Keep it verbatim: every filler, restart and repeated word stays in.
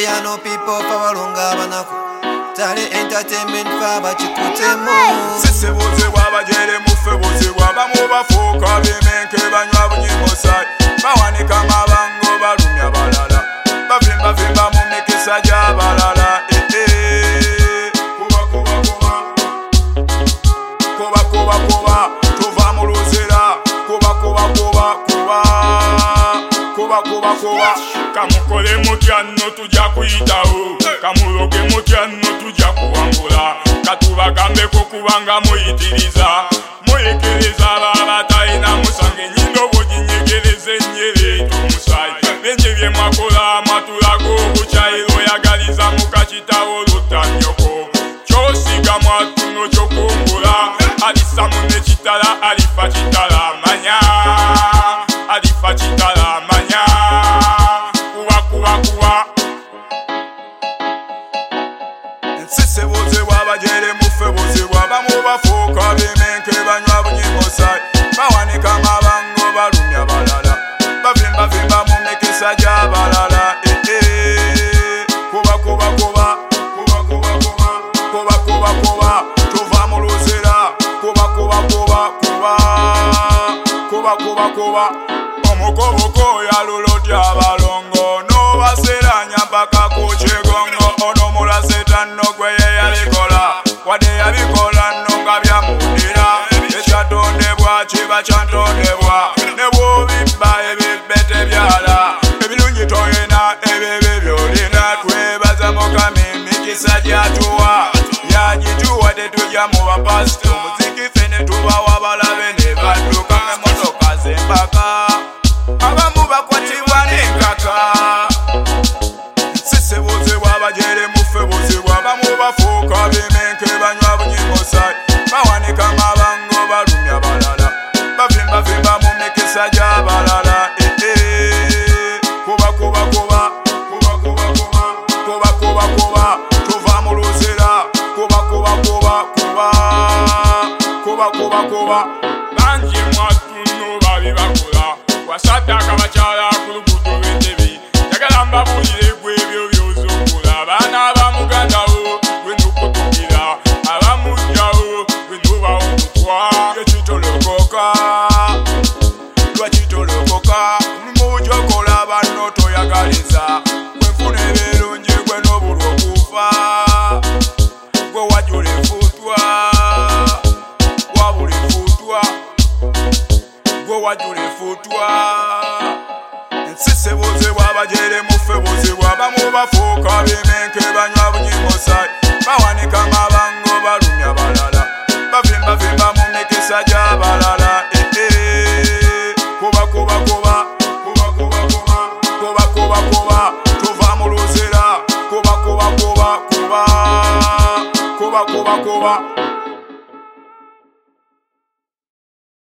Royal people fabalonga banako Tale entertainment faba chikutemo Sisi buzi wabajere mufe buzi wabamu bafuka bimenke banywa bunyimosai Bawanika mabango balumya balala Bavimba vimba mu mikisa ja balala eh, eh. Kuba kuba kuba Kuba kuba kuba Tuva mu luzira Kuba kuba kuba kuba Kuba kuba kuba Kamukole mutya nno tujja kuyitawo Kamuloge mutya nno tujja kuwangula Katubagambeko kubanga muyitiriza Muyikiriza baba talina musange Nyindo bw'oginyegereza ennyere tumusayi Benje bye mwakola mwatulago obukyayiro yagaliza mukakitawo olutanyoko Kyosiga mwatuno kyokungula Alisa munne kitala alifa kitala manya Alifa kitala manya Kuba kuba kuba Sisi buzi wabajere mufe buzi wabamu bafuka bimenke banywa bunyimosai Bawanika mabango balumya balala Bavimba vimba mu mikisa ja balala eh, eh. Kuba kuba kuba Kuba kuba kuba Kuba kuba kuba Tuva mu luzira Kuba kuba kuba Kuba Kuba kuba kuba Omukoboko yalulotya balongo No baseranya mpaka ku kigongo Ono mulaseta nno gwe ye yabikola Wadde yabikola nno nga byamudira Ekyatondebwa kiba kyatondebwa Ne bw'obibba ebibbe tebyala Ebirungi toyina ebibi by'olina Twebaza Mukama emikisa gy'atuwa Yagituwa tetujja mu bapasito Muziki ffe ne tubawa balabe ne badduka Emmotoka z'empaka Abamu bakwatibwa n'enkaka Sisi buzi wabajere mufe buzi wabamu bafuuka bimenke banywa bunyimosai Bawanika mabango balumya balala Bavimba vimba mu mikisa ja balala eh, eh. Kuba kuba kuba Kuba kuba kuba Kuba kuba kuba Tuva mu luzira Kuba kuba kuba Kuba Kuba kuba kuba Banji mwatuno babi bakula Wasadaka bakyala ku luguudo lw'entebe Njagala mbabulire gwe ebyo by'ozuukula Abaana bamugandawo gwe n'okutukira Abamugyawo gwe n'obawo okutwa Lwekitolokoka Lwekitolokoka Mulimu gy'okola banno toyagaliza Gwe nfuna ebirungi gwe n'obulwa okufa Gwe wajula efuutwa Wabula efuutwa Gwe wajula efuutwa Sisi buzi wabajere mufe buzi wabamu bafuuka bimenke banywa bunyimosai Bawanika mabango balumya balala Bavimba vimba mu mikisa ja balala eh, eh. Kuba kuba kuba Kuba kuba kuba Kuba kuba kuba Tuva mu luzira Kuba kuba kuba Kuba Kuba kuba kuba